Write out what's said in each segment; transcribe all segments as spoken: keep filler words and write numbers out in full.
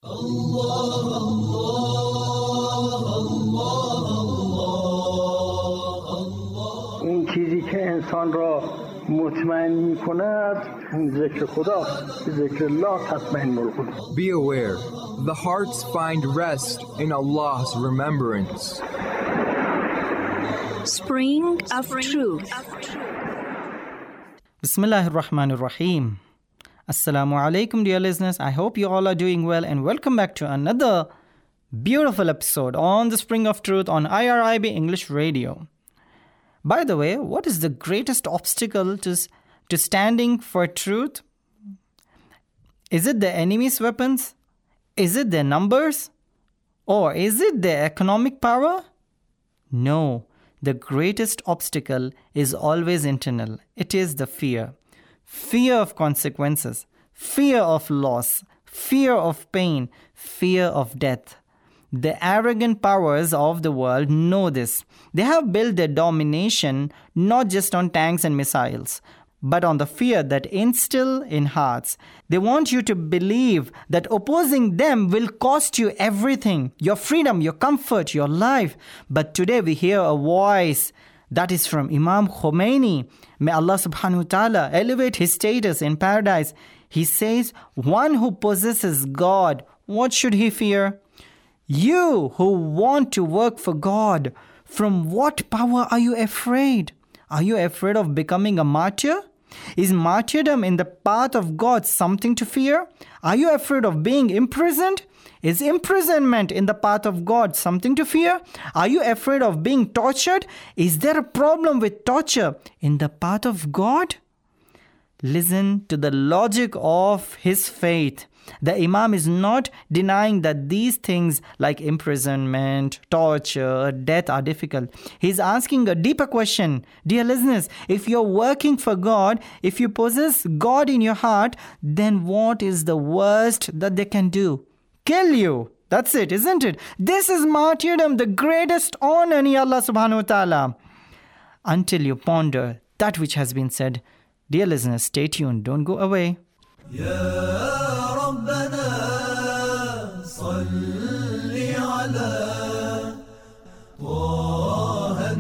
Allah, Allah, Allah, Allah. اون چیزی که انسان را مطمئن می کند ذکر خدا، ذکر الله تطمئن القلوب. Be aware, the hearts find rest in Allah's remembrance. Spring of Truth. Bismillahir Rahmanir Rahim. Assalamu alaikum, dear listeners. I hope you all are doing well and welcome back to another beautiful episode on the Spring of Truth on I R I B English Radio. By the way, what is the greatest obstacle to, to standing for truth? Is it the enemy's weapons? Is it their numbers? Or is it their economic power? No, the greatest obstacle is always internal. It is the fear. Fear of consequences, fear of loss, fear of pain, fear of death. The arrogant powers of the world know this. They have built their domination not just on tanks and missiles, but on the fear that instill in hearts. They want you to believe that opposing them will cost you everything, your freedom, your comfort, your life. But today we hear a voice that is from Imam Khomeini. May Allah subhanahu wa ta'ala elevate his status in paradise. He says, one who possesses God, what should he fear? You who want to work for God, from what power are you afraid? Are you afraid of becoming a martyr? Is martyrdom in the path of God something to fear? Are you afraid of being imprisoned? Is imprisonment in the path of God something to fear? Are you afraid of being tortured? Is there a problem with torture in the path of God? Listen to the logic of his faith. The Imam is not denying that these things like imprisonment, torture, death are difficult. He's asking a deeper question. Dear listeners, if you're working for God, if you possess God in your heart, then what is the worst that they can do? Kill you. That's it, isn't it? This is martyrdom, the greatest honor in Allah subhanahu wa ta'ala. Until you ponder that which has been said, dear listeners, stay tuned. Don't go away. يا ربنا صل على طه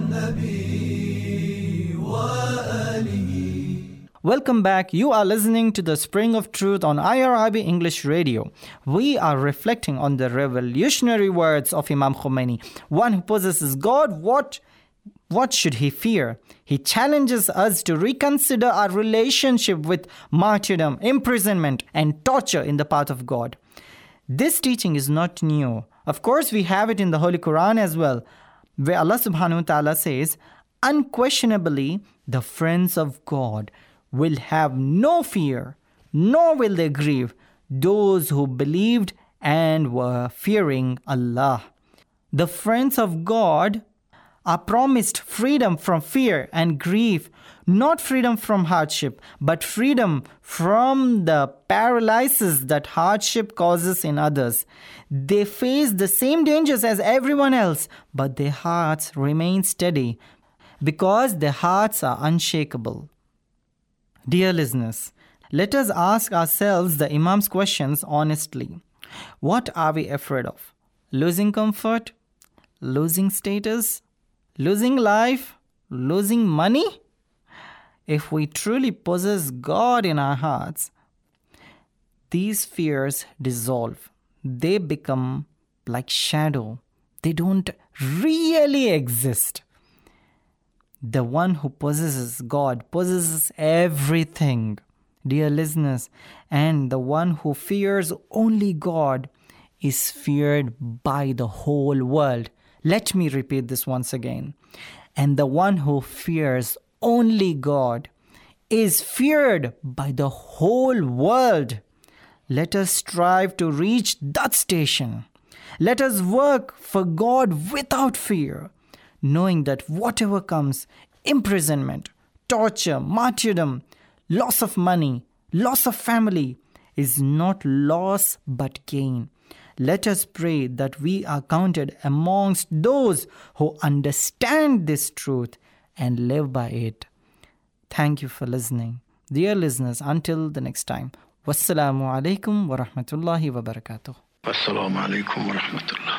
النبي وآله. Welcome back. You are listening to the Spring of Truth on I R I B English Radio. We are reflecting on the revolutionary words of Imam Khomeini. One who possesses God, what, what should he fear? He challenges us to reconsider our relationship with martyrdom, imprisonment, and torture in the path of God. This teaching is not new. Of course, we have it in the Holy Quran as well, where Allah subhanahu wa ta'ala says, unquestionably, the friends of God will have no fear, nor will they grieve, those who believed and were fearing Allah. The friends of God are promised freedom from fear and grief, not freedom from hardship, but freedom from the paralysis that hardship causes in others. They face the same dangers as everyone else, but their hearts remain steady because their hearts are unshakable. Dear listeners, let us ask ourselves the Imam's questions honestly. What are we afraid of? Losing comfort? Losing status? Losing life? Losing money? If we truly possess God in our hearts, these fears dissolve. They become like shadow. They don't really exist. The one who possesses God possesses everything, dear listeners, and the one who fears only God is feared by the whole world. Let me repeat this once again. And the one who fears only God is feared by the whole world. Let us strive to reach that station. Let us work for God without fear, knowing that whatever comes, imprisonment, torture, martyrdom, loss of money, loss of family, is not loss but gain. Let us pray that we are counted amongst those who understand this truth and live by it. Thank you for listening. Dear listeners, until the next time, wassalamu alaikum wa rahmatullahi wa barakatuh. Assalamu alaikum wa rahmatullah.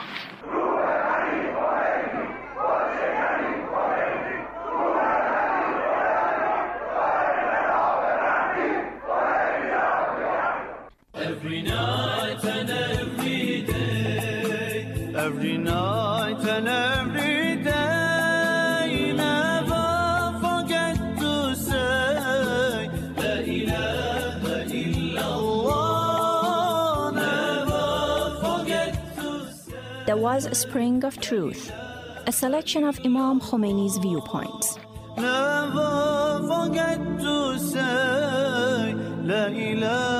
Every night and every day, every night and every day, never forget to say La ilaha illallah. Never forget to say. There was a Spring of Truth, a selection of Imam Khomeini's viewpoints. Never forget to say La ilaha